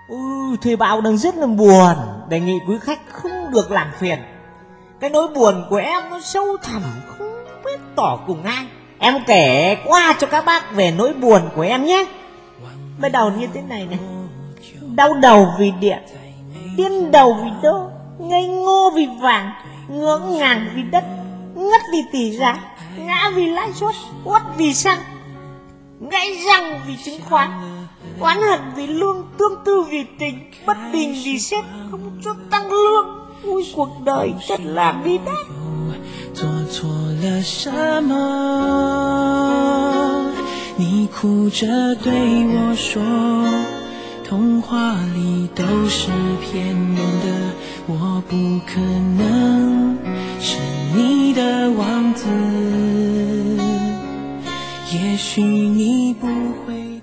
Thuê bao đang rất là buồn, đề nghị quý khách không được làm phiền. Cái nỗi buồn của em nó sâu thẳm không biết tỏ cùng ai. Em kể qua cho các bác về nỗi buồn của em nhé. Bắt đầu như thế này này. Đau đầu vì điện, điên đầu vì đô, ngây ngô vì vàng, ngưỡng ngàng vì đất, ngất vì tỷ giá, ngã vì lãi suất, uất vì xăng, gãy răng vì chứng khoán, oán hận vì lương, tương tư vì tình, bất bình vì sếp không cho tăng lương. Ui, cuộc đời thật là bi đát. 做错了什么？你哭着对我说，童话里都是骗人的，我不可能是你的王子。也许你不会。